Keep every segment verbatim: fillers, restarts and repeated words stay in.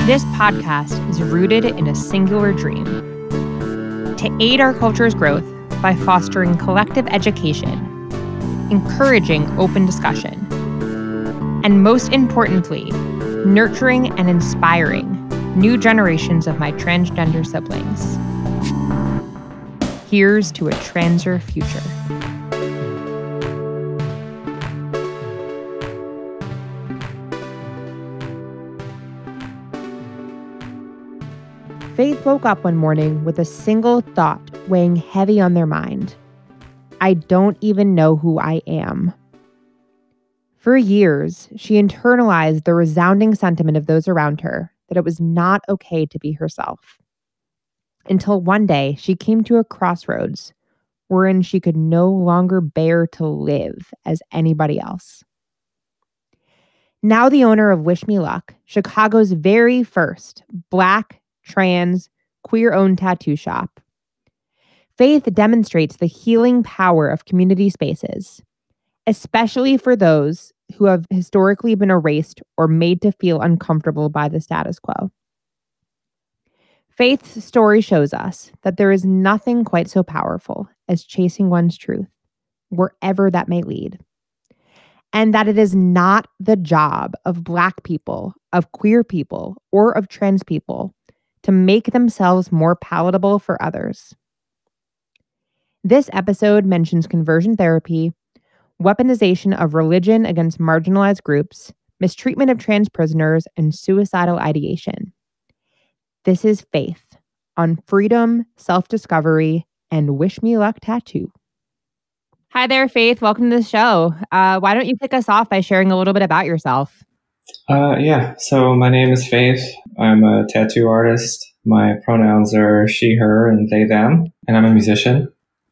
This podcast is rooted in a singular dream: to aid our culture's growth by fostering collective education, encouraging open discussion, and most importantly, nurturing and inspiring new generations of my transgender siblings. Here's to a transer future. Faith woke up one morning with a single thought weighing heavy on their mind. I don't even know who I am. For years, she internalized the resounding sentiment of those around her that it was not okay to be herself. Until one day, she came to a crossroads wherein she could no longer bear to live as anybody else. Now the owner of Wish Me Luck, Chicago's very first Black, trans, queer-owned tattoo shop, Faith demonstrates the healing power of community spaces, especially for those who have historically been erased or made to feel uncomfortable by the status quo. Faith's story shows us that there is nothing quite so powerful as chasing one's truth, wherever that may lead, and that it is not the job of Black people, of queer people, or of trans people to make themselves more palatable for others. This episode mentions conversion therapy, weaponization of religion against marginalized groups, mistreatment of trans prisoners, and suicidal ideation. This is Faith on Freedom, Self-Discovery, and Wish Me Luck Tattoo. Hi there, Faith. Welcome to the show. Uh, why don't you kick us off by sharing a little bit about yourself? Uh, yeah, so my name is Faith. I'm a tattoo artist. My pronouns are she, her, and they, them. And I'm a musician.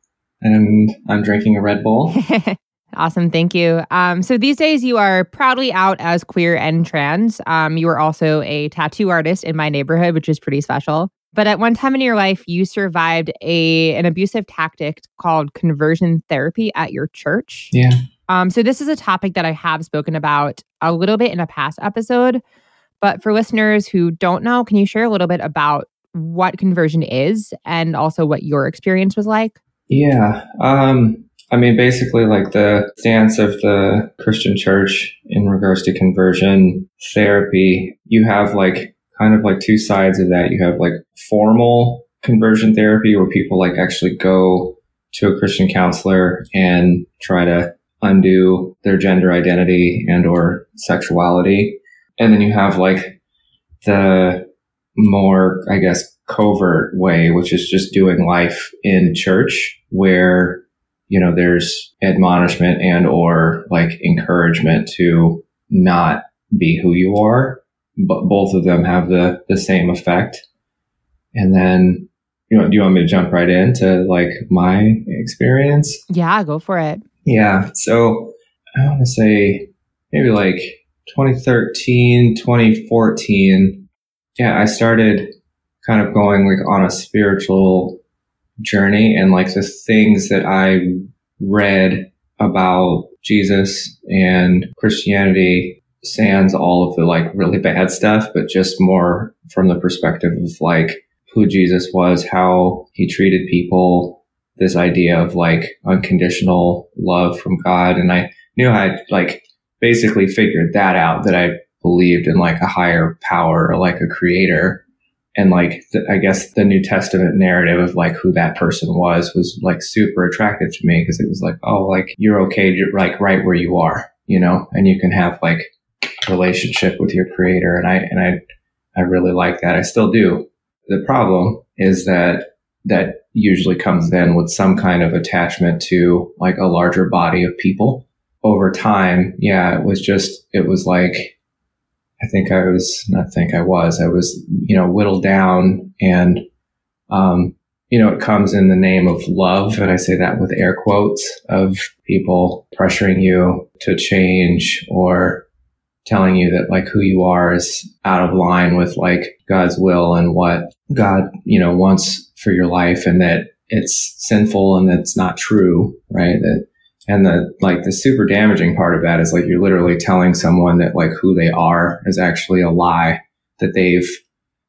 And I'm drinking a Red Bull. Awesome. Thank you. Um, so these days you are proudly out as queer and trans. Um, you are also a tattoo artist in my neighborhood, which is pretty special. But at one time in your life, you survived a an abusive tactic called conversion therapy at your church. Yeah. Um, so this is a topic that I have spoken about a little bit in a past episode. But for listeners who don't know, can you share a little bit about what conversion is and also what your experience was like? Yeah. Um, I mean, basically, like the stance of the Christian church in regards to conversion therapy, you have like kind of like two sides of that. You have like formal conversion therapy where people like actually go to a Christian counselor and try to undo their gender identity and or sexuality. And then you have like the more, I guess, covert way, which is just doing life in church where, you know, there's admonishment and or like encouragement to not be who you are, but both of them have the, the same effect. And then, you know, do you want me to jump right into like my experience? Yeah, go for it. Yeah. So I want to say maybe like twenty thirteen, twenty fourteen. Yeah, I started kind of going like on a spiritual journey, and like the things that I read about Jesus and Christianity sans all of the like really bad stuff, but just more from the perspective of like who Jesus was, how he treated people, this idea of like unconditional love from God. And I knew I like basically figured that out, that I believed in like a higher power or like a creator. And like, the, I guess the New Testament narrative of like who that person was, was like super attractive to me because it was like, oh, like you're okay, you're like right where you are, you know, and you can have like a relationship with your creator. And I, and I, I really like that. I still do. The problem is that that usually comes then with some kind of attachment to like a larger body of people over time. Yeah, it was just, it was like, I think I was, not think I was, I was, you know, whittled down and, um, you know, it comes in the name of love. And I say that with air quotes, of people pressuring you to change or telling you that like who you are is out of line with like God's will and what God, you know, wants for your life, and that it's sinful and that's not true, right? That, and the, like the super damaging part of that is like, you're literally telling someone that like who they are is actually a lie that they've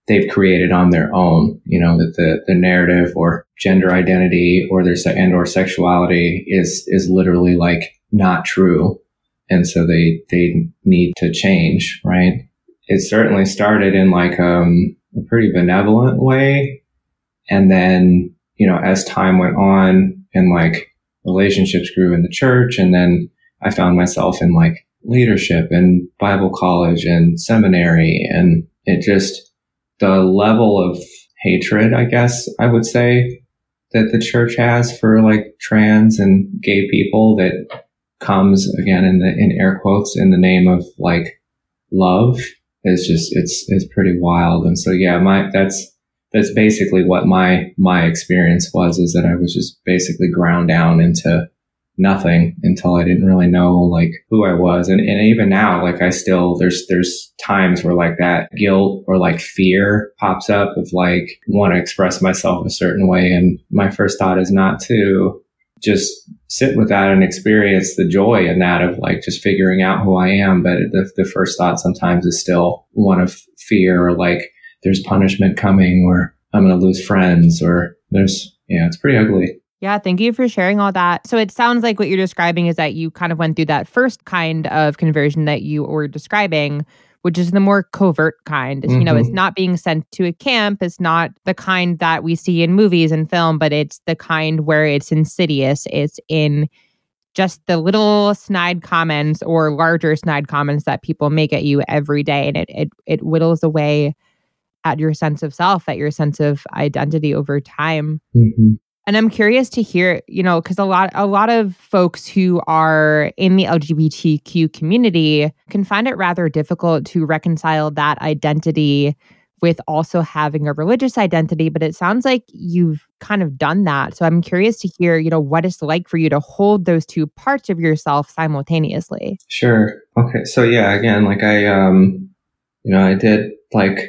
they've created on their own, you know, that the, the narrative or gender identity or their se- and or sexuality is, is literally like not true. And so they, they need to change, right? It certainly started in like, um, a pretty benevolent way. And then, you know, as time went on and like relationships grew in the church, and then I found myself in like leadership and Bible college and seminary, and it just, the level of hatred, I guess I would say, that the church has for like trans and gay people that comes again in the, in air quotes, in the name of like love is just, it's, it's pretty wild. And so, yeah, my, that's, that's basically what my, my experience was, is that I was just basically ground down into nothing until I didn't really know like who I was. And, and even now, like I still, there's, there's times where like that guilt or like fear pops up of like want to express myself a certain way. And my first thought is not to just sit with that and experience the joy in that of like just figuring out who I am. But the, the first thought sometimes is still one of fear, or like there's punishment coming, or I'm going to lose friends, or there's, yeah, it's pretty ugly. Yeah, thank you for sharing all that. So it sounds like what you're describing is that you kind of went through that first kind of conversion that you were describing, which is the more covert kind. Mm-hmm. You know, it's not being sent to a camp. It's not the kind that we see in movies and film, but it's the kind where it's insidious. It's in just the little snide comments or larger snide comments that people make at you every day. And it it it whittles away at your sense of self, at your sense of identity over time. Mm-hmm. And I'm curious to hear, you know, because a lot, a lot of folks who are in the L G B T Q community can find it rather difficult to reconcile that identity with also having a religious identity. But it sounds like you've kind of done that. So I'm curious to hear, you know, what it's like for you to hold those two parts of yourself simultaneously. Sure. Okay. So yeah, again, like I, um, you know, I did like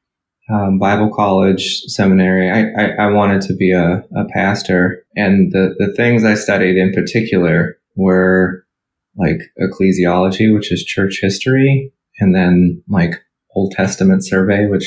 Um, Bible college, seminary. I, I, I wanted to be a, a pastor. And the, the things I studied in particular were like ecclesiology, which is church history, and then like Old Testament survey, which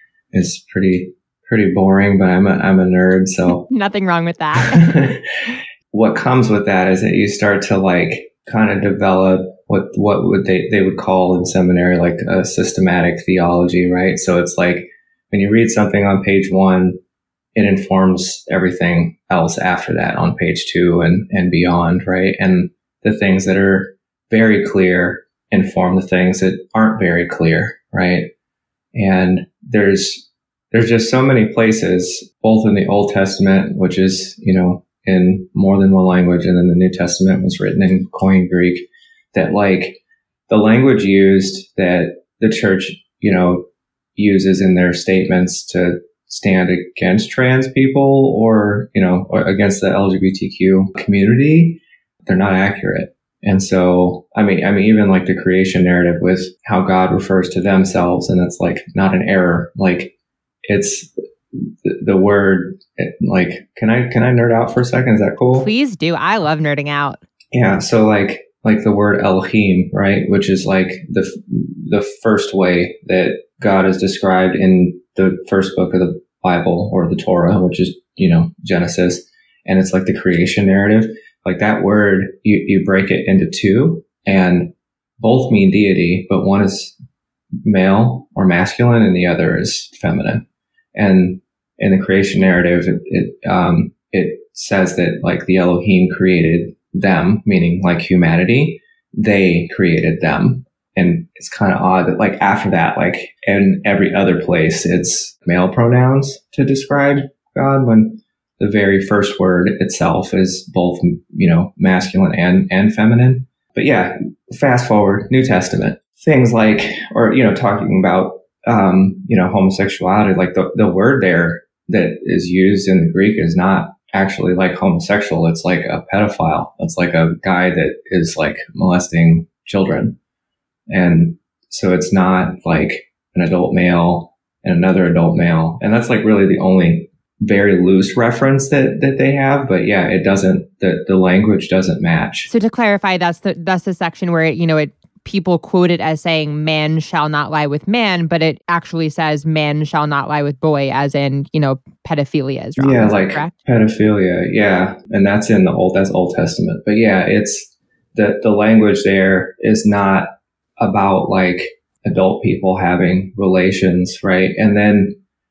is pretty, pretty boring, but I'm a, I'm a nerd. So nothing wrong with that. What comes with that is that you start to like kind of develop what, what would they, they would call in seminary, like a systematic theology, right? So it's like, when you read something on page one, it informs everything else after that on page two and, and beyond, right? And the things that are very clear inform the things that aren't very clear, right? And there's, there's just so many places, both in the Old Testament, which is, you know, in more than one language, and then the New Testament was written in Koine Greek, that like the language used that the church, you know, uses in their statements to stand against trans people or, you know, or against the L G B T Q community, they're not accurate. And so, I mean, I mean, even like the creation narrative with how God refers to themselves, and it's like not an error. Like it's the, the word, like, can I, can I nerd out for a second? Is that cool? Please do. I love nerding out. Yeah. So like, like the word Elohim, right? Which is like the, the first way that God is described in the first book of the Bible, or the Torah, which is, you know, Genesis. And it's like the creation narrative. Like that word, you, you break it into two, and both mean deity, but one is male or masculine and the other is feminine. And in the creation narrative, it, it, um, it says that like the Elohim created them, meaning like humanity, they created them. And it's kind of odd that like after that, like in every other place, it's male pronouns to describe God, when the very first word itself is both, you know, masculine and, and feminine. But yeah, fast forward, New Testament, things like, or, you know, talking about, um, you know, homosexuality, like the, the word there that is used in the Greek is not actually like homosexual. It's like a pedophile. It's like a guy that is like molesting children. And so it's not like an adult male and another adult male. And that's like really the only very loose reference that, that they have. But yeah, it doesn't, the, the language doesn't match. So to clarify, that's the, that's the section where, it, you know, it people quote it as saying man shall not lie with man, but it actually says man shall not lie with boy, as in, you know, pedophilia is wrong. Yeah, is that like correct? pedophilia. Yeah. And that's in the old, that's Old Testament. But yeah, it's the, the language there is not about like adult people having relations, right? And then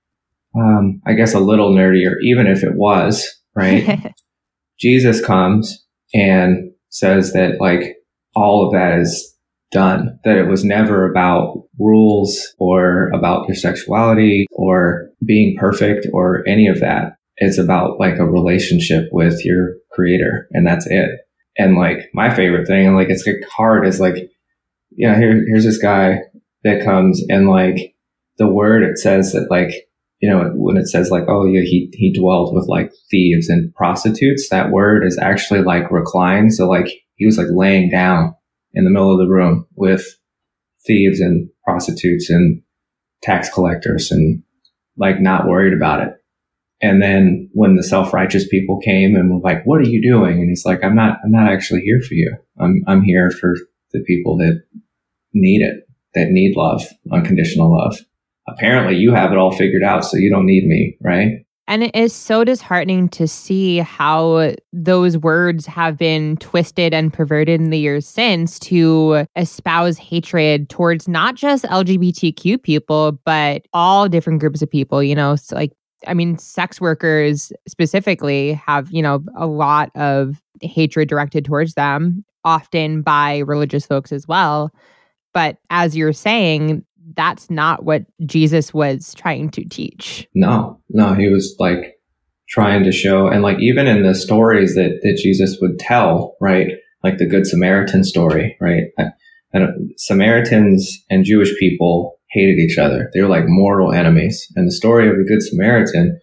um, I guess a little nerdier, even if it was, right? Jesus comes and says that like all of that is done, that it was never about rules or about your sexuality or being perfect or any of that. It's about like a relationship with your creator, and that's it. And like my favorite thing, and like it's like hard, is like, yeah, here, here's this guy that comes and like the word, it says that like, you know, when it says like, oh yeah, he, he dwelled with like thieves and prostitutes, that word is actually like recline. So like he was like laying down in the middle of the room with thieves and prostitutes and tax collectors and like not worried about it. And then when the self-righteous people came and were like, what are you doing? And he's like, I'm not, I'm not actually here for you. I'm, I'm here for the people that need it, that need love, unconditional love. Apparently you have it all figured out, so you don't need me, right? And it is so disheartening to see how those words have been twisted and perverted in the years since to espouse hatred towards not just L G B T Q people, but all different groups of people, you know, so like, I mean, sex workers specifically have, you know, a lot of hatred directed towards them, often by religious folks as well. But as you're saying, that's not what Jesus was trying to teach. No, no, he was like trying to show, and like even in the stories that, that Jesus would tell, right? Like the Good Samaritan story, right? And Samaritans and Jewish people hated each other. They were like mortal enemies. And the story of the Good Samaritan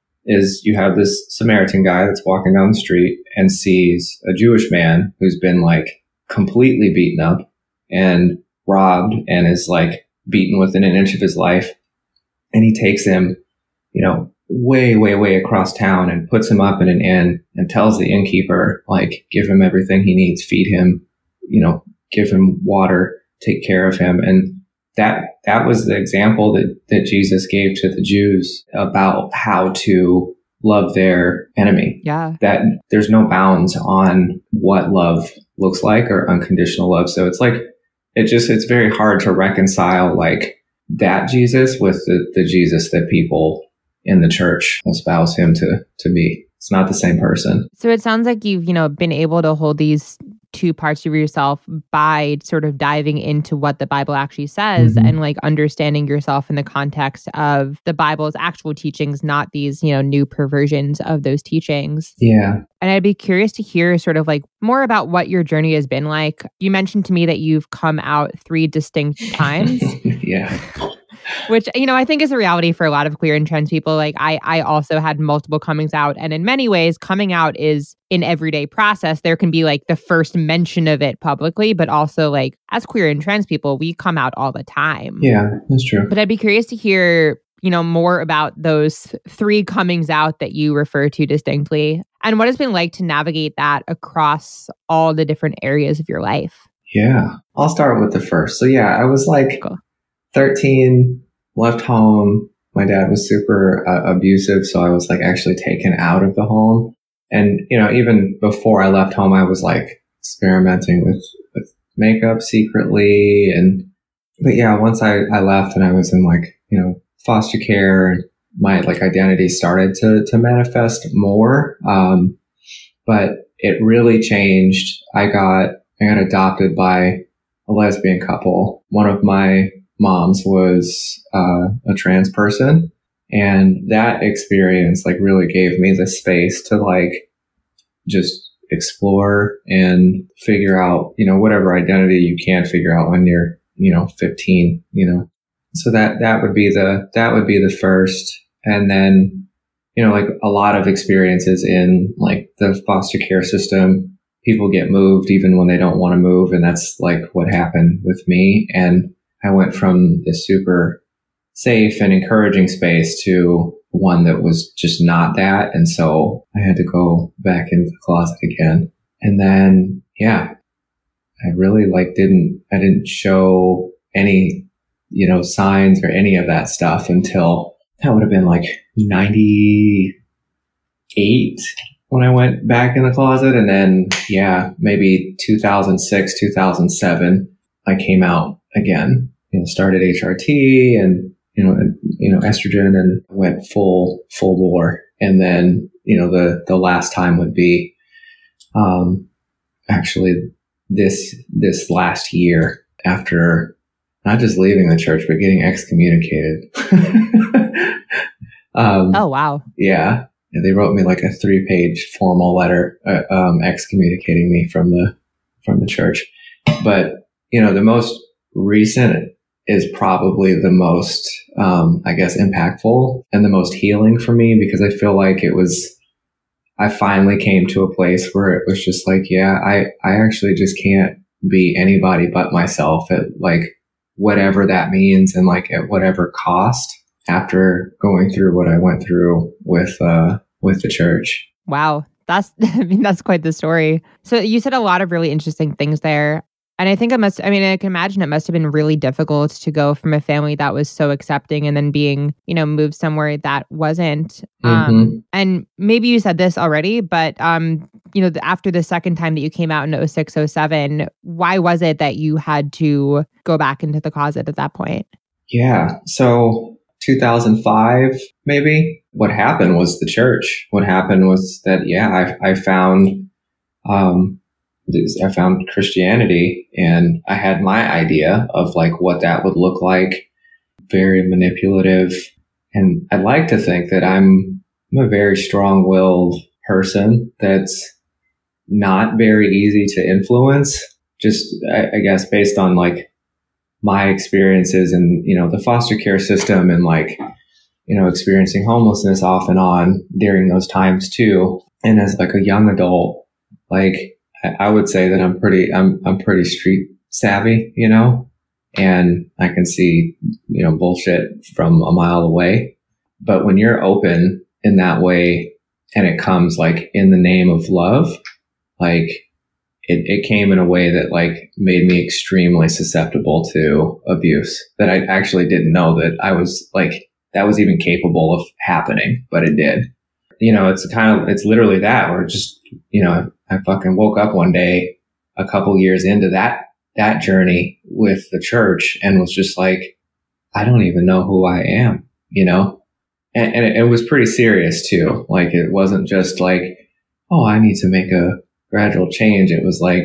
is you have this Samaritan guy that's walking down the street and sees a Jewish man who's been like completely beaten up and robbed and is like beaten within an inch of his life. And he takes him, you know, way, way, way across town and puts him up in an inn and tells the innkeeper, like, give him everything he needs, feed him, you know, give him water, take care of him. And that, that was the example that, that Jesus gave to the Jews about how to love their enemy. Yeah. That there's no bounds on what love looks like or unconditional love. So it's like, it just, it's very hard to reconcile like that Jesus with the, the Jesus that people in the church espouse him to, to be. It's not the same person. So it sounds like you've, you know, been able to hold these two parts of yourself by sort of diving into what the Bible actually says mm-hmm. and like understanding yourself in the context of the Bible's actual teachings, not these, you know, new perversions of those teachings. Yeah. And I'd be curious to hear sort of like more about what your journey has been like. You mentioned to me that you've come out three distinct times. Yeah. Which, you know, I think is a reality for a lot of queer and trans people. Like I, I also had multiple comings out. And in many ways, coming out is an everyday process. There can be like the first mention of it publicly, but also like as queer and trans people, we come out all the time. Yeah, that's true. But I'd be curious to hear, you know, more about those three comings out that you refer to distinctly and what it's been like to navigate that across all the different areas of your life. Yeah, I'll start with the first. So yeah, I was like cool. thirteen, left home. My dad was super uh, abusive, so I was like actually taken out of the home. And, you know, even before I left home, I was like experimenting with, with makeup secretly. And, but yeah, once I, I left and I was in like, you know, foster care, and my like identity started to, to manifest more. Um, but it really changed. I got, I got adopted by a lesbian couple. One of my moms was uh, a trans person, and that experience like really gave me the space to like just explore and figure out, you know, whatever identity you can figure out when you're, you know, fifteen, you know. So that that would be the that would be the first. And then, you know, like a lot of experiences in like the foster care system, people get moved even when they don't want to move, and that's like what happened with me. And I went from this super safe and encouraging space to one that was just not that. And so I had to go back into the closet again. And then, yeah, I really like didn't, I didn't show any, you know, signs or any of that stuff until that would have been like ninety-eight when I went back in the closet. And then, yeah, maybe two thousand six, two thousand seven, I came out again, you know, started H R T and, you know, and, you know, estrogen, and went full, full bore. And then, you know, the, the last time would be, um, actually this, this last year after not just leaving the church, but getting excommunicated. um, oh, wow. Yeah. And they wrote me like a three page formal letter, uh, um, excommunicating me from the, from the church. But, you know, the most recent is probably the most, um, I guess, impactful and the most healing for me, because I feel like it was, I finally came to a place where it was just like, yeah, I, I actually just can't be anybody but myself at like whatever that means, and like at whatever cost, after going through what I went through with, uh, with the church. Wow. That's, I mean, that's quite the story. So you said a lot of really interesting things there. And I think it must, I mean, I can imagine it must have been really difficult to go from a family that was so accepting and then being, you know, moved somewhere that wasn't. Um, Mm-hmm. And maybe you said this already, but, um, you know, the, after the second time that you came out in oh six, oh seven, why was it that you had to go back into the closet at that point? Yeah. So two thousand five, maybe, what happened was the church. What happened was that, yeah, I, I found, um, I found Christianity, and I had my idea of like what that would look like. Very manipulative. And I'd like to think that I'm, I'm a very strong-willed person that's not very easy to influence. Just, I, I guess, based on like my experiences in, you know, the foster care system, and like, you know, experiencing homelessness off and on during those times too. And as like a young adult, like, I would say that I'm pretty, I'm, I'm pretty street savvy, you know, and I can see, you know, bullshit from a mile away. But when you're open in that way, and it comes like in the name of love, like it, it came in a way that like made me extremely susceptible to abuse, that I actually didn't know that I was like, that was even capable of happening, but it did. You know, it's kind of, it's literally that, where just, you know, I fucking woke up one day a couple years into that, that journey with the church, and was just like, I don't even know who I am, you know? And, and it, it was pretty serious too. Like, it wasn't just like, oh, I need to make a gradual change. It was like,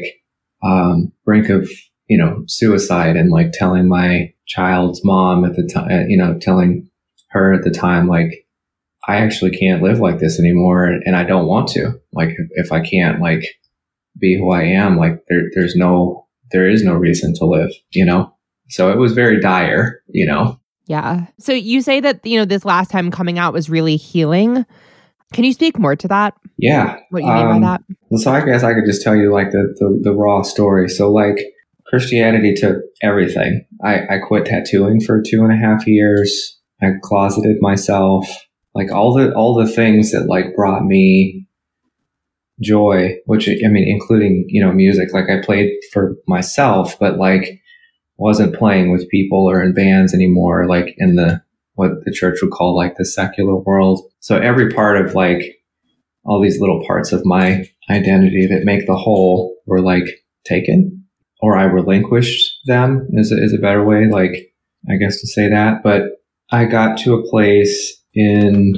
um, brink of, you know, suicide, and like telling my child's mom at the time, you know, telling her at the time, like, I actually can't live like this anymore, and I don't want to. Like, if I can't like be who I am, like there, there's no, there is no reason to live, you know? So it was very dire, you know? Yeah. So you say that, you know, this last time coming out was really healing. Can you speak more to that? Yeah. What you mean um, by that? So I guess I could just tell you like the, the, the raw story. So like Christianity took everything. I, I quit tattooing for two and a half years. I closeted myself. Like all the, all the things that like brought me joy, which, I mean, including, you know, music, like I played for myself, but like wasn't playing with people or in bands anymore, like in the, what the church would call like the secular world. So every part of like all these little parts of my identity that make the whole were like taken, or I relinquished them is a, is a better way, like, I guess, to say that. But I got to a place in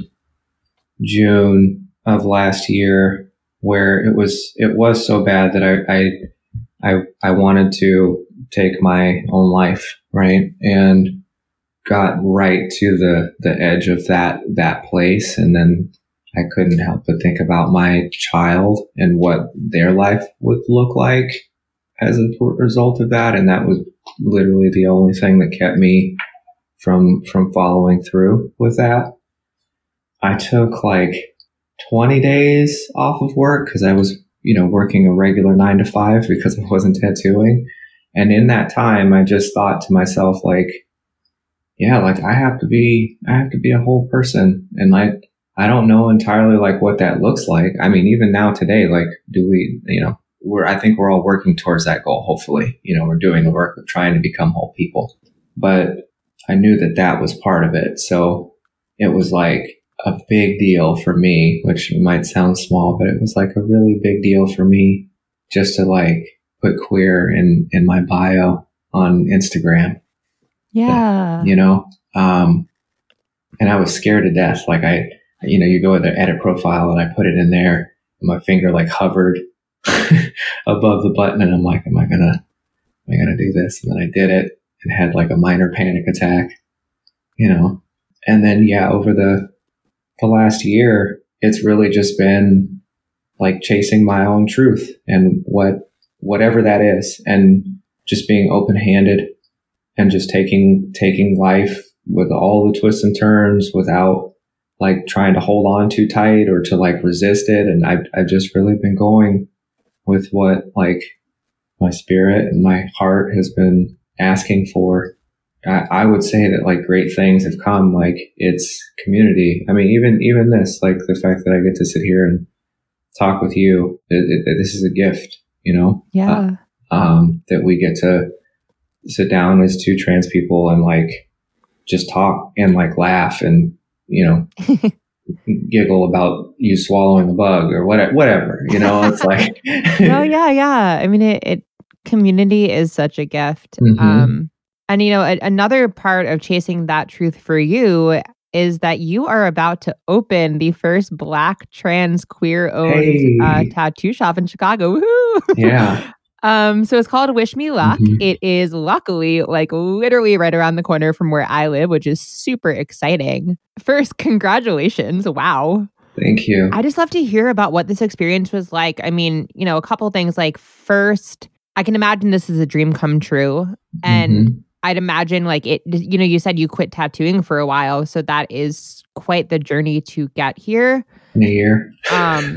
June of last year where it was, it was so bad that I, I, I, I wanted to take my own life. Right. And got right to the, the edge of that, that place. And then I couldn't help but think about my child and what their life would look like as a result of that. And that was literally the only thing that kept me from, from following through with that. I took like twenty days off of work because I was, you know, working a regular nine to five because I wasn't tattooing. And in that time, I just thought to myself, like, yeah, like I have to be, I have to be a whole person. And like, I don't know entirely like what that looks like. I mean, even now today, like, do we, you know, we're, I think we're all working towards that goal. Hopefully, you know, we're doing the work of trying to become whole people, but I knew that that was part of it. So it was like a big deal for me, which might sound small, but it was like a really big deal for me just to like put queer in, in my bio on Instagram. Yeah. You know, um, and I was scared to death. Like I, you know, you go to the edit profile and I put it in there and my finger like hovered above the button. And I'm like, am I gonna, am I gonna do this? And then I did it and had like a minor panic attack, you know? And then, yeah, over the, the last year, it's really just been like chasing my own truth and what, whatever that is, and just being open handed and just taking, taking life with all the twists and turns without like trying to hold on too tight or to like resist it. And I've, I've just really been going with what like my spirit and my heart has been asking for. I, I would say that like great things have come. Like it's community. I mean, even, even this, like the fact that I get to sit here and talk with you, it, it, this is a gift, you know? Yeah. Uh, um, that we get to sit down as two trans people and like just talk and like laugh and, you know, giggle about you swallowing a bug or whatever, whatever, you know, it's like, well, yeah, yeah. I mean, it, it community is such a gift. Mm-hmm. Um, and, you know, a, another part of chasing that truth for you is that you are about to open the first Black trans queer owned Hey. uh, tattoo shop in Chicago. Woohoo! Yeah. Um, so it's called Wish Me Luck. Mm-hmm. It is luckily like literally right around the corner from where I live, which is super exciting. First, congratulations. Wow. Thank you. I just love to hear about what this experience was like. I mean, you know, a couple things. Like first, I can imagine this is a dream come true. And Mm-hmm. I'd imagine like it, you know, you said you quit tattooing for a while. So that is quite the journey to get here. In a year. Um,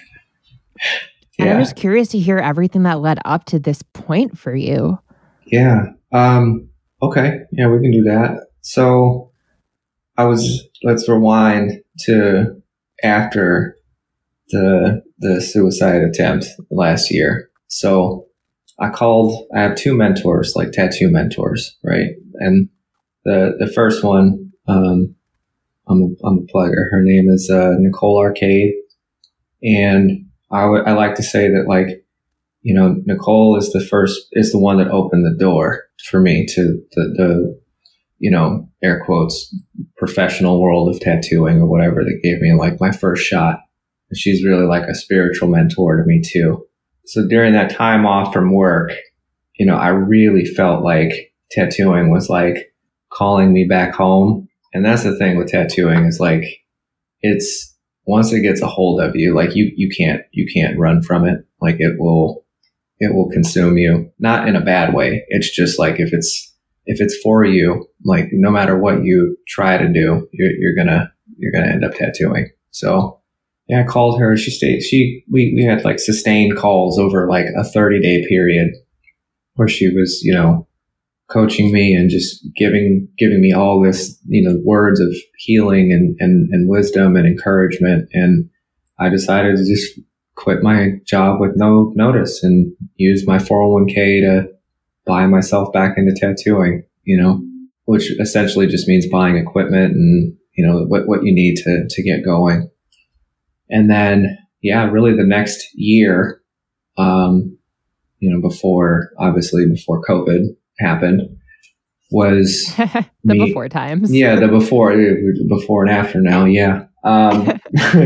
Yeah. And I'm just curious to hear everything that led up to this point for you. Yeah. Um, okay. Yeah, we can do that. So I was, let's rewind to after the, the suicide attempt last year. So I called, I have two mentors, like tattoo mentors, right? And the, the first one, um, I'm, I'm a plugger. Her name is, uh, Nicole Arcade. And I, w- I like to say that like, you know, Nicole is the first, is the one that opened the door for me to the, the, you know, air quotes, professional world of tattooing or whatever, that gave me like my first shot. And she's really like a spiritual mentor to me too. So during that time off from work, you know, I really felt like tattooing was like calling me back home. And that's the thing with tattooing is like, it's, once it gets a hold of you, like you, you can't, you can't run from it. Like it will, it will consume you, not in a bad way. It's just like, if it's, if it's for you, like no matter what you try to do, you're, you're gonna, you're gonna end up tattooing. So yeah, I called her. She stayed, she, we, we had like sustained calls over like a thirty day period where she was, you know, coaching me and just giving, giving me all this, you know, words of healing and, and, and wisdom and encouragement. And I decided to just quit my job with no notice and use my four oh one k to buy myself back into tattooing, you know, which essentially just means buying equipment and, you know, what, what you need to, to get going. And then, yeah, really the next year, um, you know, before, obviously before COVID happened, was the me, before times. Yeah, the before, before and after now. Yeah. Um,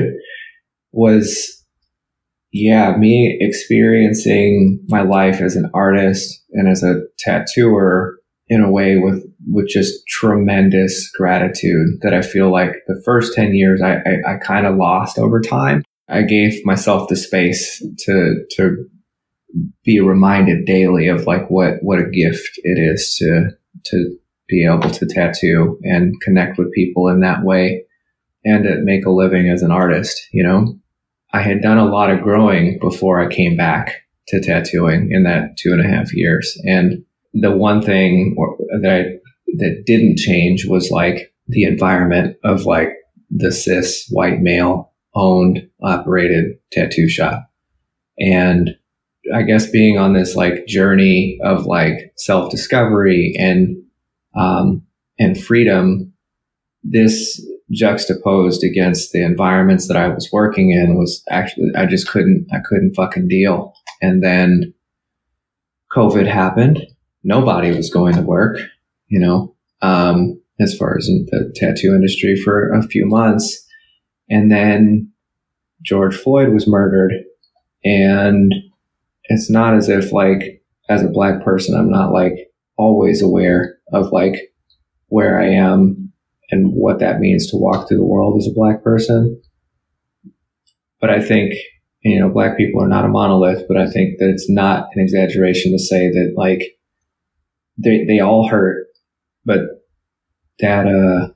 was, yeah, me experiencing my life as an artist and as a tattooer in a way with, with just tremendous gratitude that I feel like the first ten years I, I, I kind of lost over time. I gave myself the space to, to be reminded daily of like what, what a gift it is to, to be able to tattoo and connect with people in that way and to make a living as an artist. You know, I had done a lot of growing before I came back to tattooing in that two and a half years. And the one thing that I, that didn't change was like the environment of like the cis white male owned, operated tattoo shop. And I guess being on this like journey of like self-discovery and um, and freedom, this juxtaposed against the environments that I was working in was actually, I just couldn't, I couldn't fucking deal. And then COVID happened. Nobody was going to work, you know, um, as far as in the tattoo industry for a few months. And then George Floyd was murdered. And it's not as if like, as a Black person, I'm not like always aware of like where I am and what that means to walk through the world as a Black person. But I think, you know, Black people are not a monolith, but I think that it's not an exaggeration to say that like they, they all hurt, but that, uh,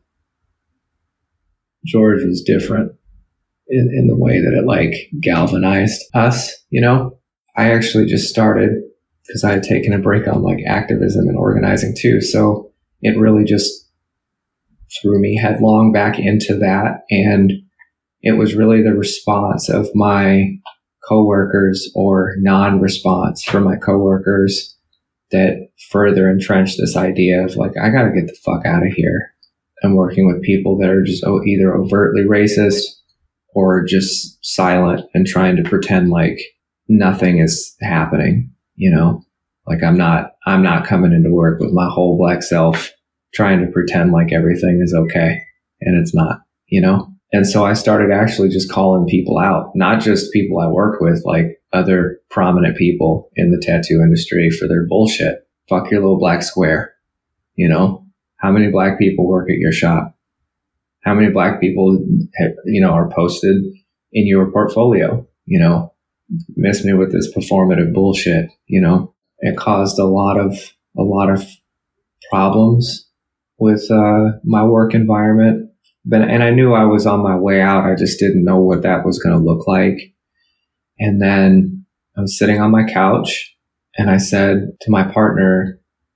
George was different in, in the way that it like galvanized us, you know. I actually just started because I had taken a break on like activism and organizing too. So it really just threw me headlong back into that. And it was really the response of my coworkers or non-response from my coworkers that further entrenched this idea of like, I got to get the fuck out of here. I'm working with people that are just either overtly racist or just silent and trying to pretend like nothing is happening, you know, like I'm not, I'm not coming into work with my whole Black self trying to pretend like everything is okay, and it's not, you know? And so I started actually just calling people out, not just people I work with, like other prominent people in the tattoo industry for their bullshit. Fuck your little Black square, you know? How many Black people work at your shop? How many Black people, have, you know, are posted in your portfolio? You know, miss me with this performative bullshit, you know? It caused a lot of, a lot of problems with uh, my work environment. But, and I knew I was on my way out. I just didn't know what that was going to look like. And then I was sitting on my couch and I said to my partner,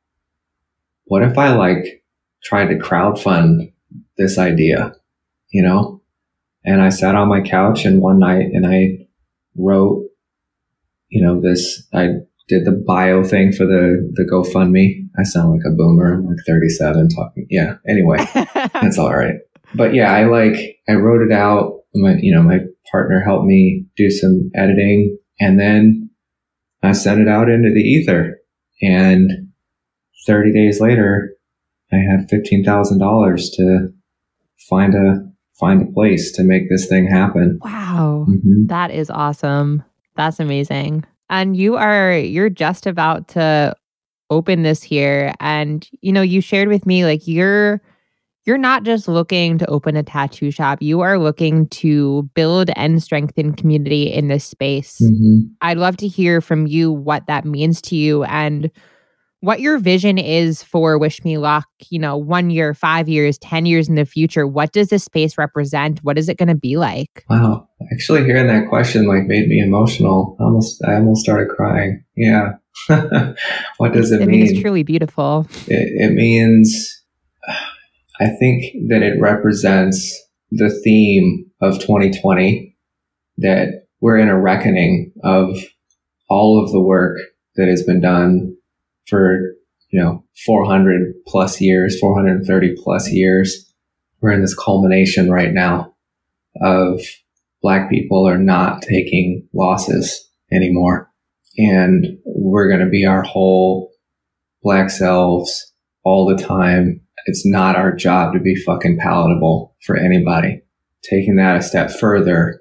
what if I like tried to crowdfund this idea, you know? And I sat on my couch and one night and I wrote, you know, this, I did the bio thing for the, the GoFundMe. I sound like a boomer. I'm like thirty-seven talking. Yeah. Anyway, that's all right. But yeah, I like, I wrote it out. My, you know, my partner helped me do some editing and then I sent it out into the ether. And thirty days later, I had fifteen thousand dollars to find a, find a place to make this thing happen. Wow. Mm-hmm. That is awesome. That's amazing. And you are, you're just about to open this here. And, you know, you shared with me, like, you're, you're not just looking to open a tattoo shop. You are looking to build and strengthen community in this space. Mm-hmm. I'd love to hear from you what that means to you and what your vision is for Wish Me Luck, you know, one year, five years, ten years in the future. What does this space represent? What is it going to be like? Wow. Actually hearing that question like made me emotional. Almost, I almost started crying. Yeah. What does it I mean? mean, it's truly beautiful. It, it means, I think that it represents the theme of twenty twenty, that we're in a reckoning of all of the work that has been done for, you know, four hundred plus years, four hundred thirty plus years. We're in this culmination right now of Black people are not taking losses anymore. And we're going to be our whole Black selves all the time. It's not our job to be fucking palatable for anybody. Taking that a step further,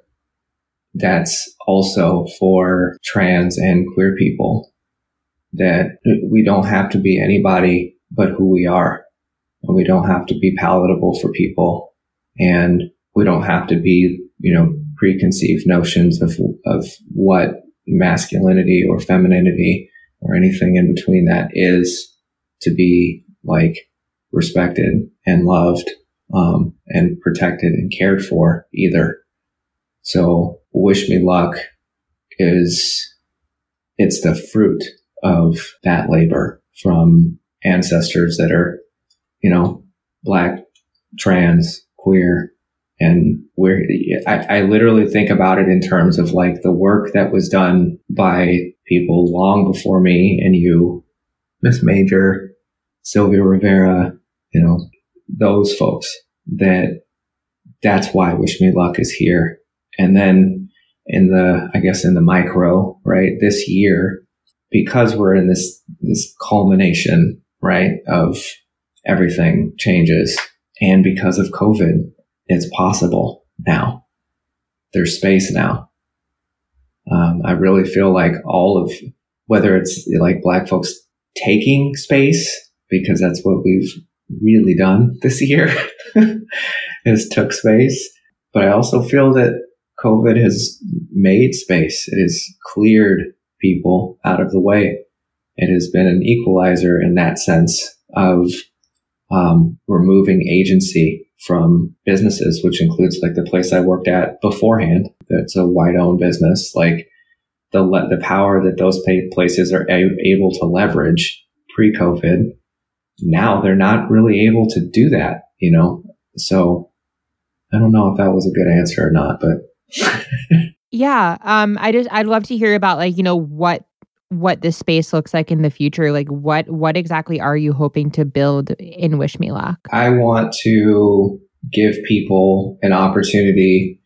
that's also for trans and queer people, that we don't have to be anybody but who we are. And we don't have to be palatable for people. And we don't have to be, you know, preconceived notions of, of what masculinity or femininity or anything in between that is to be like respected and loved, um, and protected and cared for either. So Wish Me Luck is, it's the fruit of that labor from ancestors that are, you know, Black, trans, queer, and we're, I, I literally think about it in terms of like the work that was done by people long before me and you, Miss Major, Sylvia Rivera, you know, those folks, that that's why Wish Me Luck is here. And then in the, I guess in the micro, right, this year, because we're in this, this culmination, right, of everything changes. And because of COVID, it's possible now. There's space now. Um, I really feel like all of, whether it's like Black folks taking space, because that's what we've really done this year, is took space. But I also feel that COVID has made space. It has cleared people out of the way. It has been an equalizer in that sense of um, removing agency from businesses, which includes like the place I worked at beforehand. That's a white-owned business. Like the le- the power that those pay- places are a- able to leverage pre-COVID, now they're not really able to do that, you know? So I don't know if that was a good answer or not, but yeah, um, I just I'd love to hear about like, you know, what what this space looks like in the future. Like what what exactly are you hoping to build in Wish Me Luck? I want to give people an opportunity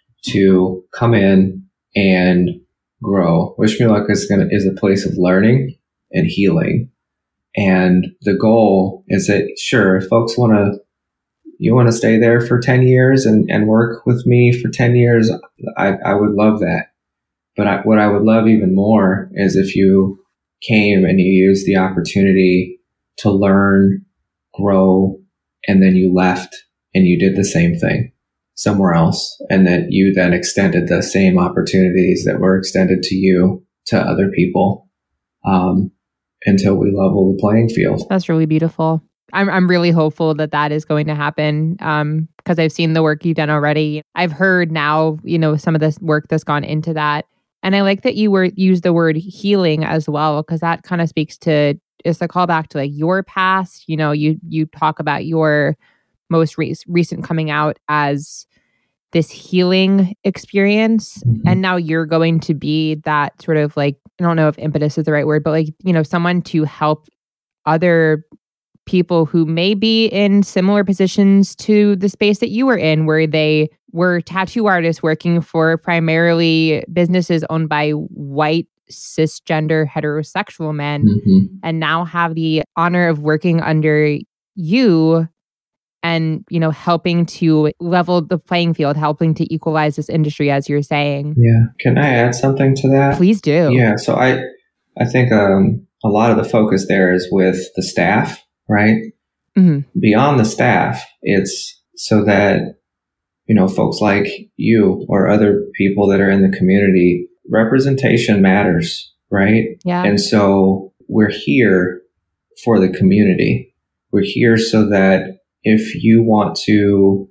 to come in and grow. Wish Me Luck is gonna is a place of learning and healing. And the goal is that, sure, if folks want to, you want to stay there for ten years and, and work with me for ten years, I, I would love that. But I, what I would love even more is if you came and you used the opportunity to learn, grow, and then you left and you did the same thing somewhere else. And that you then extended the same opportunities that were extended to you to other people. Um, until we level the playing field. That's really beautiful. I'm I'm really hopeful that that is going to happen um, because I've seen the work you've done already. I've heard now, you know, some of the work that's gone into that. And I like that you were use the word healing as well, because that kind of speaks to, it's a callback to like your past. You know, you you talk about your most re- recent coming out as this healing experience. Mm-hmm. And now you're going to be that sort of like, I don't know if impetus is the right word, but like, you know, someone to help other people who may be in similar positions to the space that you were in, where they were tattoo artists working for primarily businesses owned by white, cisgender, heterosexual men, mm-hmm. and now have the honor of working under you and, you know, helping to level the playing field, helping to equalize this industry, as you're saying. Yeah. Can I add something to that? Please do. Yeah. So I, I think um, a lot of the focus there is with the staff, right? Mm-hmm. Beyond the staff, it's so that, you know, folks like you or other people that are in the community, representation matters, right? Yeah. And so we're here for the community. We're here so that if you want to,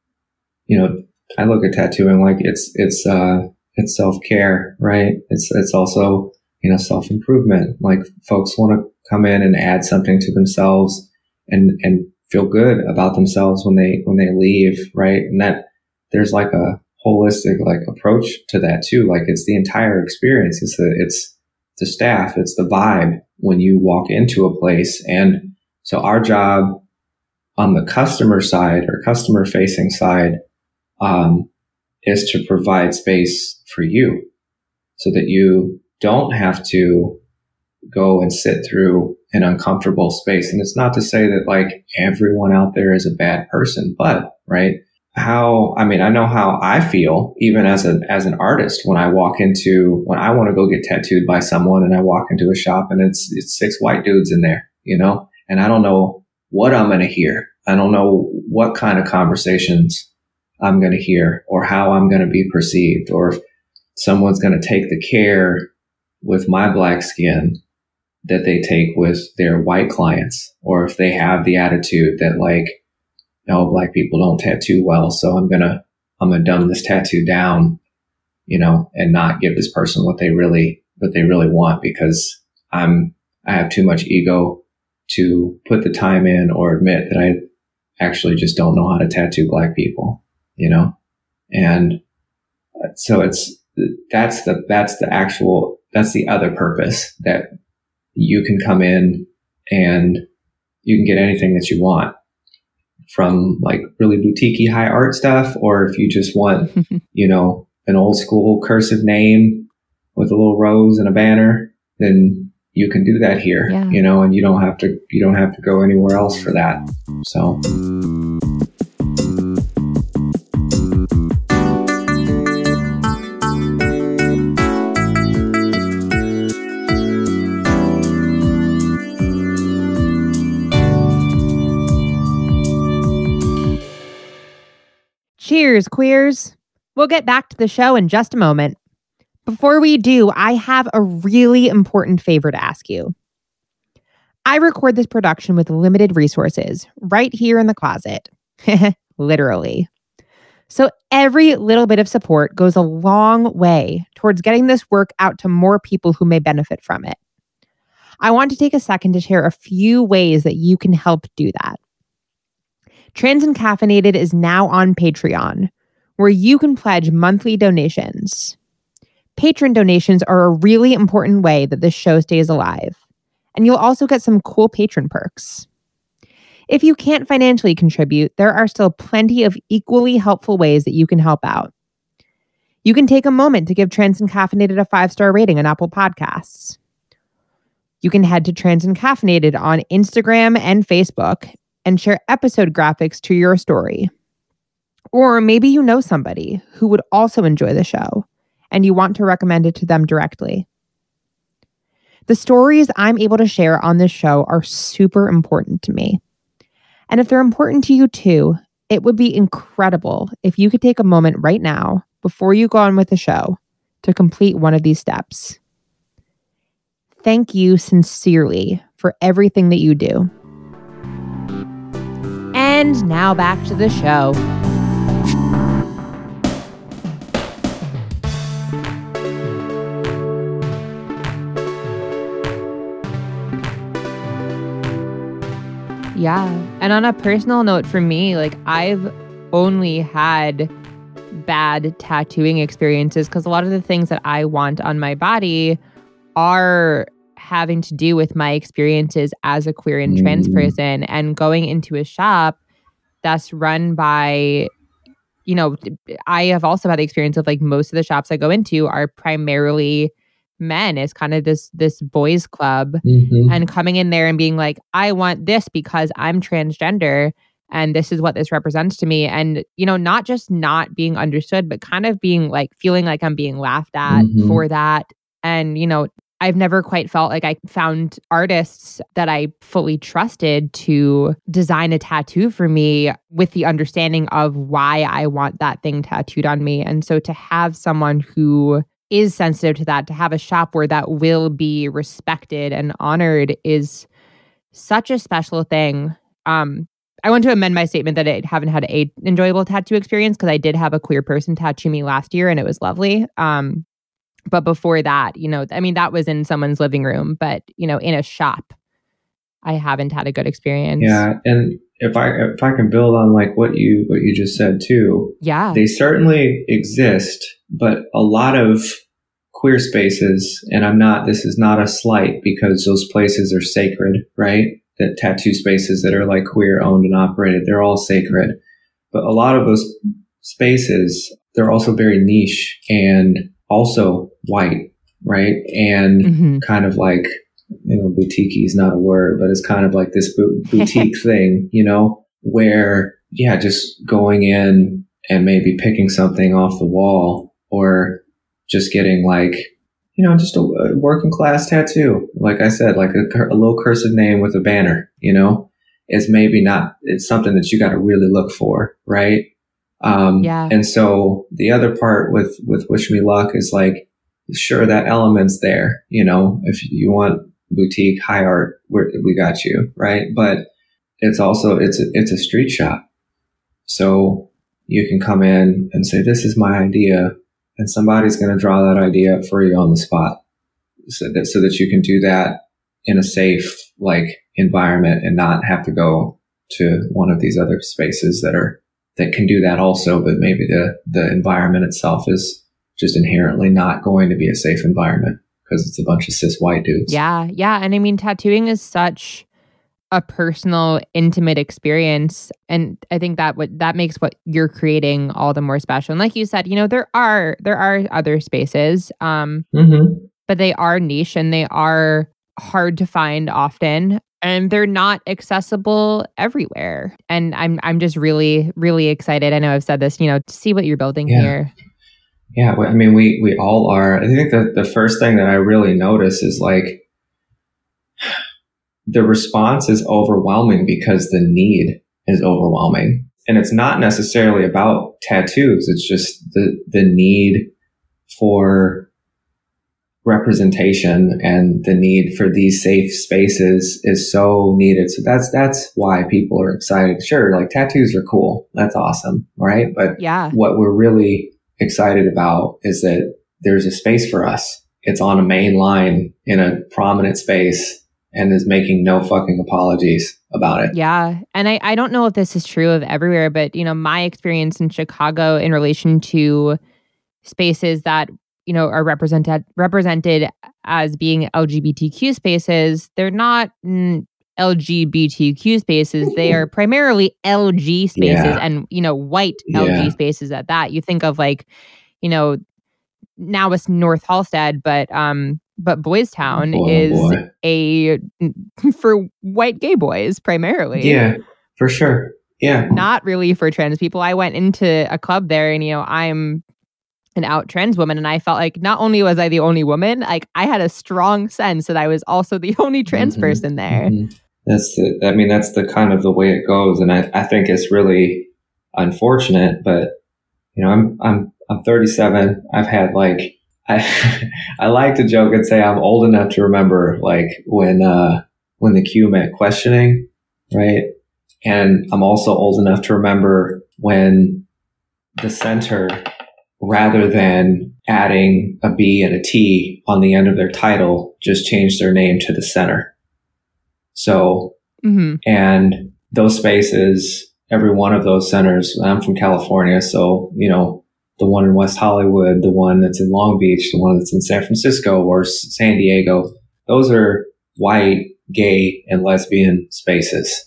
you know, I look at tattooing like it's, it's, uh, it's self-care, right? It's, it's also, you know, self-improvement. Like folks want to come in and add something to themselves and, and feel good about themselves when they, when they leave, right? And that there's like a holistic like approach to that too. Like it's the entire experience. It's the, it's the staff. It's the vibe when you walk into a place. And so our job on the customer side or customer facing side, um, is to provide space for you so that you don't have to go and sit through an uncomfortable space. And it's not to say that like everyone out there is a bad person, but right. How, I mean, I know how I feel even as a, as an artist when I walk into, when I want to go get tattooed by someone and I walk into a shop and it's, it's six white dudes in there, you know, and I don't know what I'm going to hear. I don't know what kind of conversations I'm going to hear or how I'm going to be perceived, or if someone's going to take the care with my black skin that they take with their white clients, or if they have the attitude that like, oh, black people don't tattoo well, so I'm going to, I'm going to dumb this tattoo down, you know, and not give this person what they really, what they really want because I'm, I have too much ego to put the time in or admit that I actually just don't know how to tattoo black people, you know? And so it's, that's the, that's the actual, that's the other purpose, that you can come in and you can get anything that you want, from like really boutique-y high art stuff, or if you just want, you know, an old school cursive name with a little rose and a banner, then you can do that here, yeah. you know, and you don't have to, you don't have to go anywhere else for that. So. Cheers, queers. We'll get back to the show in just a moment. Before we do, I have a really important favor to ask you. I record this production with limited resources right here in the closet. Literally. So every little bit of support goes a long way towards getting this work out to more people who may benefit from it. I want to take a second to share a few ways that you can help do that. Trans and Caffeinated is now on Patreon, where you can pledge monthly donations. Patron donations are a really important way that this show stays alive, and you'll also get some cool patron perks. If you can't financially contribute, there are still plenty of equally helpful ways that you can help out. You can take a moment to give Trans and Caffeinated a five-star rating on Apple Podcasts. You can head to Trans and Caffeinated on Instagram and Facebook and share episode graphics to your story. Or maybe you know somebody who would also enjoy the show, and you want to recommend it to them directly. The stories I'm able to share on this show are super important to me. And if they're important to you too, it would be incredible if you could take a moment right now, before you go on with the show, to complete one of these steps. Thank you sincerely for everything that you do. And now back to the show. Yeah. And on a personal note for me, like I've only had bad tattooing experiences because a lot of the things that I want on my body are having to do with my experiences as a queer and trans person, and going into a shop that's run by, you know, I have also had the experience of like most of the shops I go into are primarily men. It's kind of this this boys club, mm-hmm. and coming in there and being like, I want this because I'm transgender and this is what this represents to me. And, you know, not just not being understood, but kind of being like feeling like I'm being laughed at mm-hmm. for that. And, you know, I've never quite felt like I found artists that I fully trusted to design a tattoo for me with the understanding of why I want that thing tattooed on me. And so to have someone who is sensitive to that, to have a shop where that will be respected and honored is such a special thing. Um, I want to amend my statement that I haven't had a enjoyable tattoo experience, because I did have a queer person tattoo me last year and it was lovely. Um, but before that, you know, I mean, that was in someone's living room, but, you know, in a shop, I haven't had a good experience. Yeah. And if I, if I can build on like what you, what you just said too. Yeah. They certainly exist, but a lot of queer spaces, and I'm not, this is not a slight because those places are sacred, right? That tattoo spaces that are like queer owned and operated, they're all sacred. But a lot of those spaces, they're also very niche and also white, right? And mm-hmm. kind of like, you know, boutique is not a word, but it's kind of like this boutique thing, you know, where, yeah, just going in and maybe picking something off the wall, or just getting like, you know, just a, a working class tattoo. Like I said, like a, a little cursive name with a banner, you know, is maybe not, it's something that you got to really look for, right? Um, yeah. And so the other part with, with Wish Me Luck is like, sure, that element's there, you know, if you want boutique, high art, we're, we got you, right? But it's also, it's a, it's a street shop. So you can come in and say, this is my idea, and somebody's going to draw that idea up for you on the spot, so that, so that you can do that in a safe, like, environment and not have to go to one of these other spaces that are, that can do that also, but maybe the, the environment itself is just inherently not going to be a safe environment because it's a bunch of cis white dudes. Yeah. Yeah. And I mean, tattooing is such a personal, intimate experience. And I think that what that makes what you're creating all the more special. And like you said, you know, there are there are other spaces, um, mm-hmm. but they are niche and they are hard to find often. And they're not accessible everywhere. And I'm I'm just really, really excited. I know I've said this, you know, to see what you're building yeah. here. Yeah, I mean, we we all are. I think that the first thing that I really notice is like the response is overwhelming because the need is overwhelming. And it's not necessarily about tattoos. It's just the the need for representation and the need for these safe spaces is so needed. So that's that's why people are excited. Sure, like tattoos are cool. That's awesome, right? But yeah. what we're really excited about is that there's a space for us. It's on a main line in a prominent space and is making no fucking apologies about it. Yeah. And I, I don't know if this is true of everywhere, but, you know, my experience in Chicago in relation to spaces that, you know, are represented represented as being L G B T Q spaces, they're not mm, L G B T Q spaces. They are primarily L G spaces Yeah. and, you know, white Yeah. L G spaces at that. You think of like, you know, now it's North Halstead, but um, but Boys Town Boy, oh is boy. a for white gay boys primarily. Yeah, for sure. Yeah. Not really for trans people. I went into a club there and, you know, I'm an out trans woman. And I felt like not only was I the only woman, like I had a strong sense that I was also the only trans mm-hmm. person there. Mm-hmm. That's the, I mean, that's the kind of the way it goes. And I, I think it's really unfortunate, but you know, I'm, I'm, I'm thirty-seven. I've had like, I, I like to joke and say I'm old enough to remember like when, uh, when the Q meant questioning, right? And I'm also old enough to remember when the center, rather than adding a B and a T on the end of their title, just changed their name to the center. So, mm-hmm. and those spaces, every one of those centers, I'm from California, so, you know, the one in West Hollywood, the one that's in Long Beach, the one that's in San Francisco or San Diego, those are white, gay, and lesbian spaces,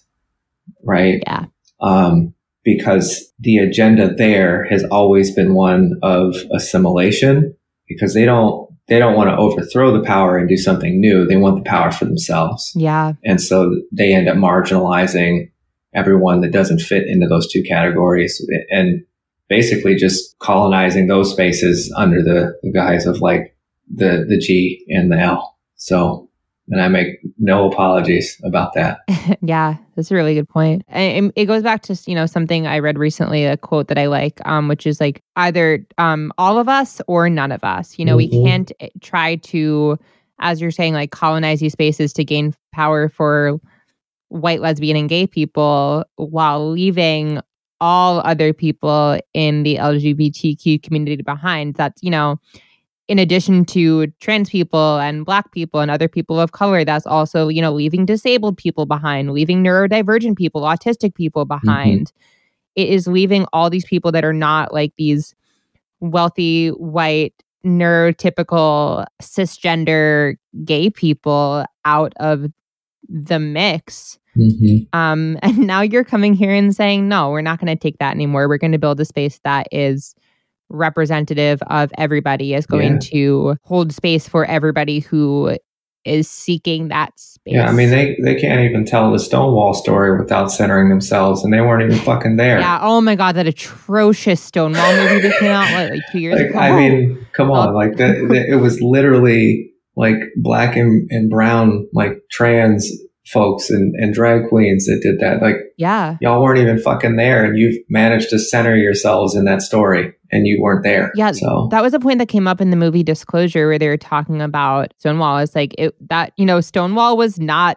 right? Yeah. Um, because the agenda there has always been one of assimilation, because they don't they don't want to overthrow the power and do something new. They want the power for themselves. Yeah. And so they end up marginalizing everyone that doesn't fit into those two categories and basically just colonizing those spaces under the, the guise of like the the G and the L. So, and I make no apologies about that. Yeah, that's a really good point. And it goes back to, you know, something I read recently, a quote that I like, um, which is like either um, all of us or none of us. You know, Mm-hmm. we can't try to, as you're saying, like colonize these spaces to gain power for white, lesbian, and gay people while leaving all other people in the L G B T Q community behind. That's, you know, in addition to trans people and Black people and other people of color, that's also, you know, leaving disabled people behind, leaving neurodivergent people, autistic people behind. Mm-hmm. It is leaving all these people that are not like these wealthy, white, neurotypical, cisgender gay people out of the mix. Mm-hmm. Um, and now you're coming here and saying, no, we're not going to take that anymore. We're going to build a space that is representative of everybody, is going yeah. to hold space for everybody who is seeking that space. Yeah, I mean, they, they can't even tell the Stonewall story without centering themselves, and they weren't even fucking there. Yeah, oh my God, that atrocious Stonewall movie that came out like, like two years like, ago. I mean, come on, like that, that, it was literally like Black and, and brown, like trans folks and, and drag queens that did that. Like, yeah, y'all weren't even fucking there, and you've managed to center yourselves in that story, and you weren't there. Yeah, so that was a point that came up in the movie Disclosure, where they were talking about Stonewall. It's like it, that, you know, Stonewall was not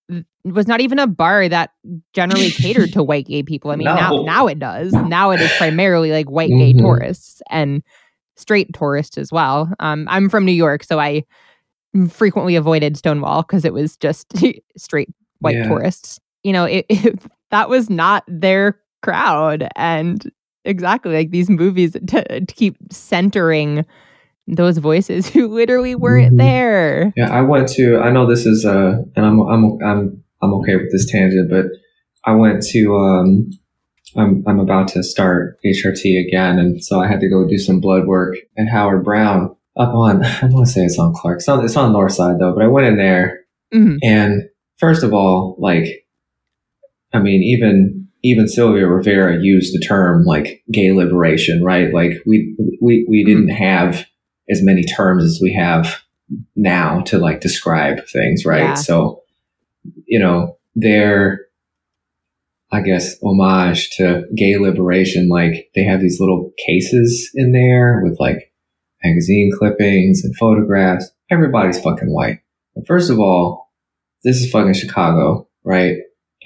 was not even a bar that generally catered to white gay people. I mean, no. now now it does. Now it is primarily like white mm-hmm. gay tourists and straight tourists as well. Um, I'm from New York, so I frequently avoided Stonewall because it was just straight white yeah. tourists. You know, it, it that was not their crowd. And exactly, like these movies to, to keep centering those voices who literally weren't mm-hmm. there. Yeah, I went to, I know this is, uh, and I'm, I'm, I'm, I'm okay with this tangent, but I went to, um, I'm, I'm about to start H R T again. And so I had to go do some blood work at Howard Brown up on, I want to say it's on Clark. It's on, it's on the north side though, but I went in there mm-hmm. and first of all, like, I mean, even, even Sylvia Rivera used the term like gay liberation, right? Like we, we, we didn't mm-hmm. have as many terms as we have now to like describe things, right? Yeah. So, you know, their, I guess, homage to gay liberation, like they have these little cases in there with like magazine clippings and photographs. Everybody's fucking white. But first of all, this is fucking Chicago, right?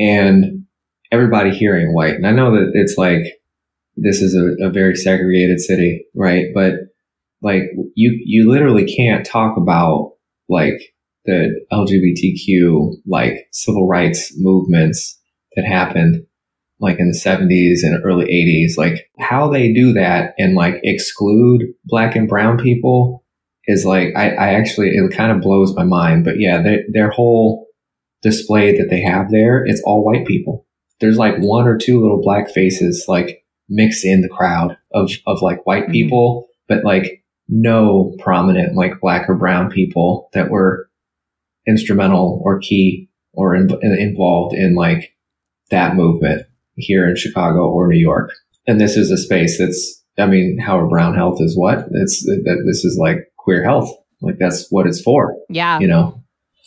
And everybody here ain't white. And I know that it's like, this is a, a very segregated city, right? But like you, you literally can't talk about like the L G B T Q, like civil rights movements that happened like in the seventies and early eighties, like how they do that and like exclude black and brown people is like, I, I actually, it kind of blows my mind. But yeah, their, their whole display that they have there, it's all white people. There's like one or two little black faces like mixed in the crowd of, of like white mm-hmm. people, but like no prominent like black or brown people that were instrumental or key or in, involved in like that movement here in Chicago or New York. And this is a space that's, I mean, Howard Brown Health is what? It's that this is like queer health. Like that's what it's for. Yeah. You know,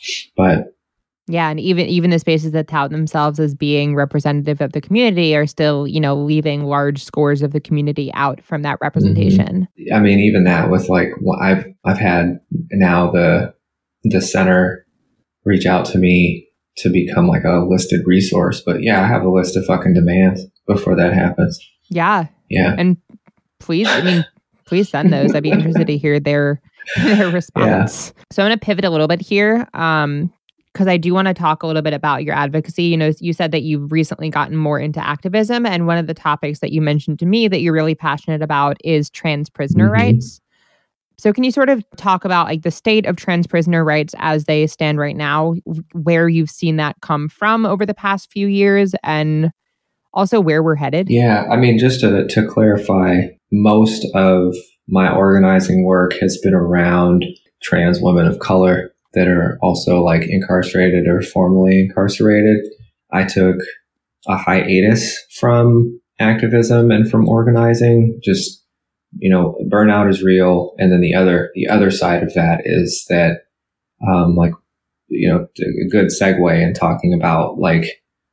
but yeah. And even, even the spaces that tout themselves as being representative of the community are still, you know, leaving large scores of the community out from that representation. Mm-hmm. I mean, even that with like, I've, I've had now the, the center reach out to me to become like a listed resource. But yeah, I have a list of fucking demands before that happens. Yeah. Yeah. And please, I mean, please send those. I'd be interested to hear their, their response. Yeah. So I'm going to pivot a little bit here. Um, because I do want to talk a little bit about your advocacy. You know, you said that you've recently gotten more into activism. And one of the topics that you mentioned to me that you're really passionate about is trans prisoner mm-hmm. rights. So can you sort of talk about like the state of trans prisoner rights as they stand right now, where you've seen that come from over the past few years, and also where we're headed? Yeah, I mean, just to, to clarify, most of my organizing work has been around trans women of color that are also like incarcerated or formerly incarcerated. I took a hiatus from activism and from organizing. Just, you know, burnout is real. And then the other, the other side of that is that, um, like, you know, a good segue in talking about like,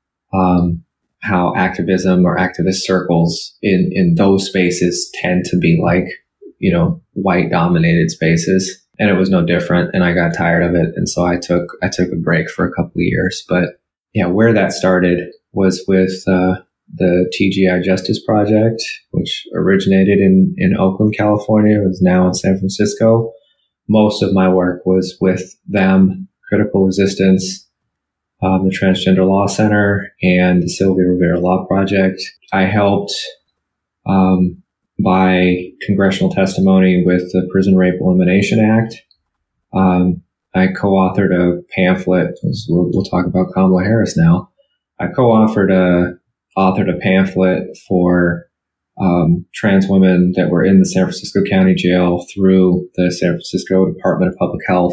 um, how activism or activist circles in, in those spaces tend to be like, you know, white dominated spaces. And it was no different. And I got tired of it. And so I took, I took a break for a couple of years. But yeah, where that started was with, uh, the T G I Justice Project, which originated in, in Oakland, California, is now in San Francisco. Most of my work was with them, Critical Resistance, um, the Transgender Law Center, and the Sylvia Rivera Law Project. I helped, um, by congressional testimony with the Prison Rape Elimination Act. Um, I co-authored a pamphlet. We'll, we'll talk about Kamala Harris now. I co-authored a authored a pamphlet for um, trans women that were in the San Francisco County Jail through the San Francisco Department of Public Health.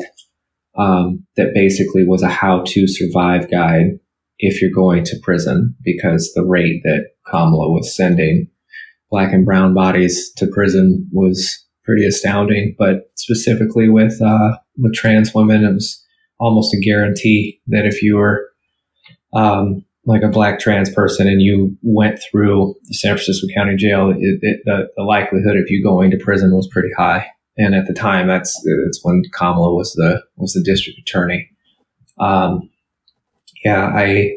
Um, that basically was a how-to survive guide if you're going to prison, because the rate that Kamala was sending Black and brown bodies to prison was pretty astounding. But specifically with uh, with trans women, it was almost a guarantee that if you were um, like a Black trans person and you went through the San Francisco County Jail, it, it, the, the likelihood of you going to prison was pretty high. And at the time, that's that's when Kamala was the was the district attorney. Um, yeah, I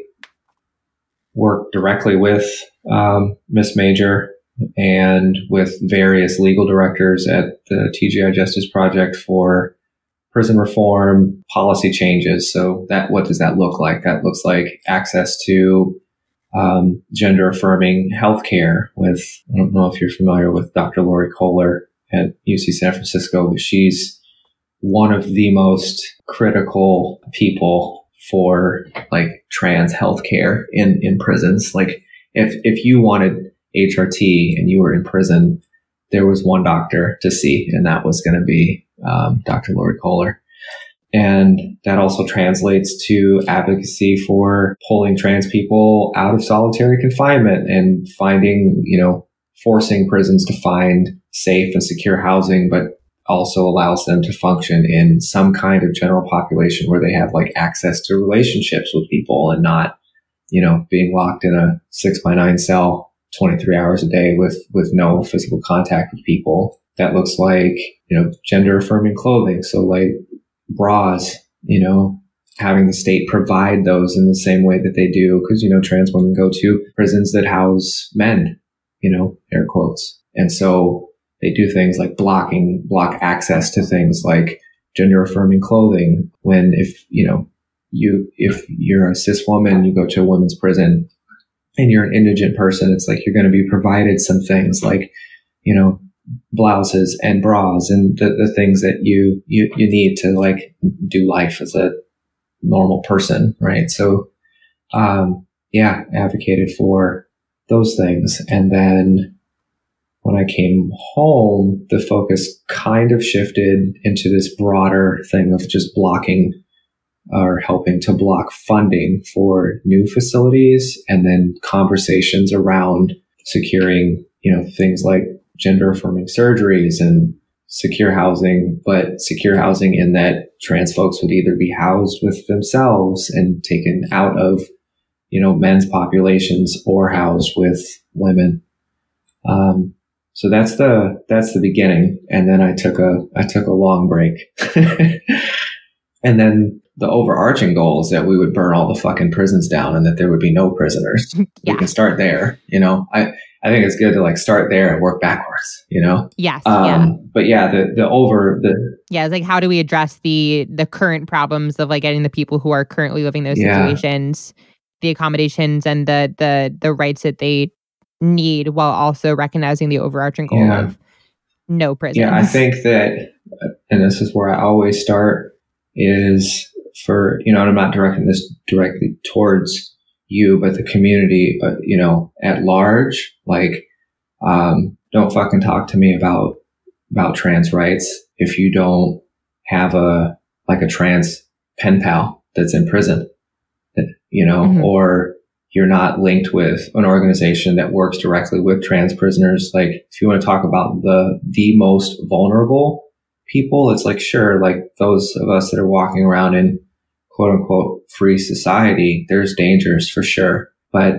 worked directly with um, Miss Major and with various legal directors at the T G I Justice Project for prison reform policy changes. So that, what does that look like? That looks like access to um, gender affirming healthcare with, I don't know if you're familiar with Doctor Lori Kohler at U C San Francisco. She's one of the most critical people for like trans healthcare in, in prisons. Like if, if you wanted H R T and you were in prison, there was one doctor to see, and that was going to be um, Doctor Lori Kohler. And that also translates to advocacy for pulling trans people out of solitary confinement and finding, you know, forcing prisons to find safe and secure housing, but also allows them to function in some kind of general population where they have like access to relationships with people and not, you know, being locked in a six by nine cell twenty-three hours a day with, with no physical contact with people. That looks like, you know, gender affirming clothing. So like bras, you know, having the state provide those in the same way that they do. Cause, you know, trans women go to prisons that house men, you know, air quotes. And so they do things like blocking, block access to things like gender affirming clothing. When if, you know, you, if you're a cis woman, you go to a women's prison and you're an indigent person, it's like you're going to be provided some things like, you know, blouses and bras and the, the things that you, you, you need to like do life as a normal person. Right. So, um, yeah, advocated for those things. And then when I came home, the focus kind of shifted into this broader thing of just blocking or helping to block funding for new facilities, and then conversations around securing, you know, things like gender affirming surgeries and secure housing, but secure housing in that trans folks would either be housed with themselves and taken out of, you know, men's populations or housed with women. Um, so that's the, that's the beginning. And then I took a, I took a long break. And then the overarching goal is that we would burn all the fucking prisons down and that there would be no prisoners. Yeah. We can start there. You know, I, I think it's good to like start there and work backwards, you know? Yes. Um, yeah. But yeah, the, the over the. Yeah. It's like, how do we address the, the current problems of like getting the people who are currently living those yeah. situations, the accommodations and the, the, the rights that they need, while also recognizing the overarching goal yeah. of no prisons. Yeah. I think that, and this is where I always start, is for, you know, and I'm not directing this directly towards you, but the community, uh, you know, at large, like, um, don't fucking talk to me about, about trans rights if you don't have a, like a trans pen pal that's in prison, you know, mm-hmm. or you're not linked with an organization that works directly with trans prisoners. Like if you want to talk about the, the most vulnerable people, it's like, sure, like those of us that are walking around in quote unquote free society, there's dangers for sure, but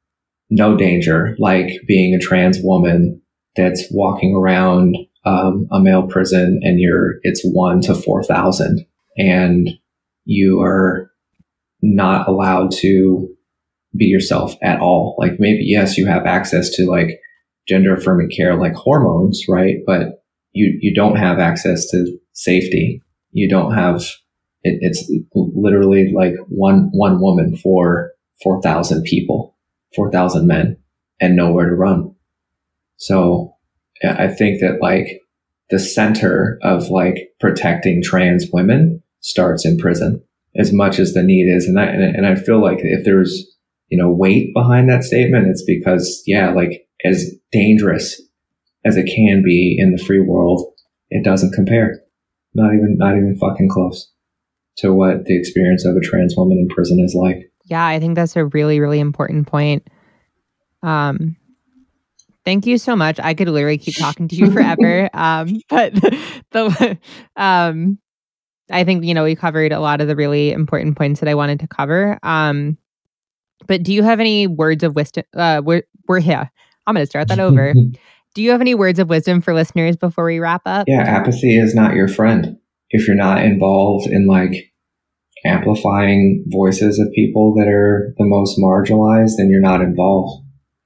no danger like being a trans woman that's walking around um, a male prison and you're, it's one to four thousand and you are not allowed to be yourself at all. Like maybe, yes, you have access to like gender affirming care, like hormones, right? But you, you don't have access to safety. You don't have, it, it's literally like one, one woman for four thousand people, four thousand men, and nowhere to run. So I think that like the center of like protecting trans women starts in prison as much as the need is. And I, and I feel like if there's, you know, weight behind that statement, it's because, yeah, like as dangerous as it can be in the free world, it doesn't compare. Not even, not even fucking close to what the experience of a trans woman in prison is like. Yeah, I think that's a really, really important point. Um, thank you so much. I could literally keep talking to you forever. um, but the, um, I think, you know, we covered a lot of the really important points that I wanted to cover. Um, but do you have any words of wisdom? Uh, we're, we're here. I'm going to start that over. Do you have any words of wisdom for listeners before we wrap up? Yeah, apathy is not your friend. If you're not involved in like amplifying voices of people that are the most marginalized, then you're not involved.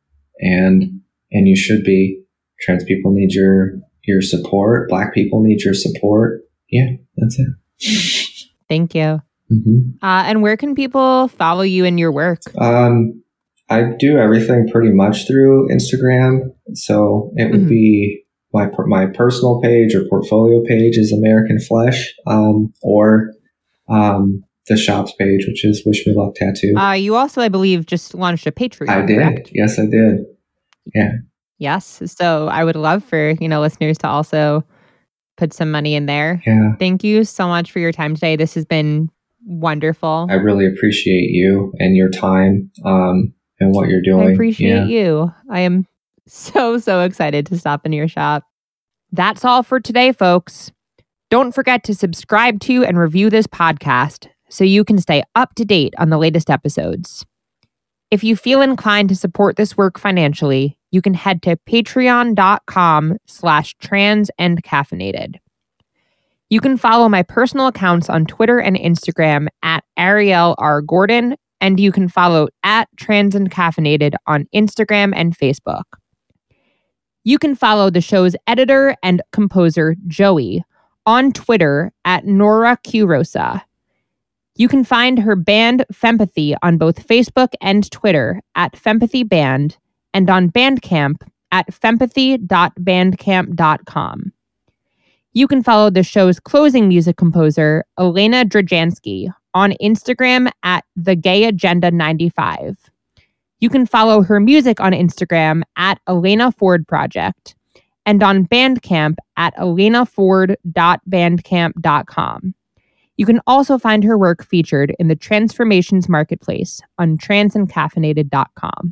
And and you should be. Trans people need your your support. Black people need your support. Yeah, that's it. Thank you. Mm-hmm. Uh, and where can people follow you in your work? Um, I do everything pretty much through Instagram. So it would mm-hmm. be my my personal page or portfolio page is American Flesh, um, or um, the shop's page, which is Wish Me Luck Tattoo. Uh, you also, I believe, just launched a Patreon. I did. Correct? Yes, I did. Yeah. Yes. So I would love for, you know, listeners to also put some money in there. Yeah. Thank you so much for your time today. This has been wonderful. I really appreciate you and your time um, and what you're doing. I appreciate yeah. you. I am so, so excited to stop in your shop. That's all for today, folks. Don't forget to subscribe to and review this podcast so you can stay up to date on the latest episodes. If you feel inclined to support this work financially, you can head to patreon.com slash trans and caffeinated. You can follow my personal accounts on Twitter and Instagram at Ariel R. Gordon, and you can follow at Trans and Caffeinated on Instagram and Facebook. You can follow the show's editor and composer, Joey, on Twitter at Nora Q-Rosa. You can find her band Fempathy on both Facebook and Twitter at Fempathy Band, and on Bandcamp at fempathy dot bandcamp dot com. You can follow the show's closing music composer, Elena Drajansky, on Instagram at The Gay Agenda ninety-five. You can follow her music on Instagram at Elena Ford Project, and on Bandcamp at elena ford dot bandcamp dot com. You can also find her work featured in the Transformations Marketplace on trans and caffeinated dot com.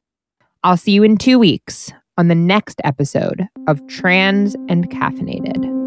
I'll see you in two weeks on the next episode of Trans and Caffeinated.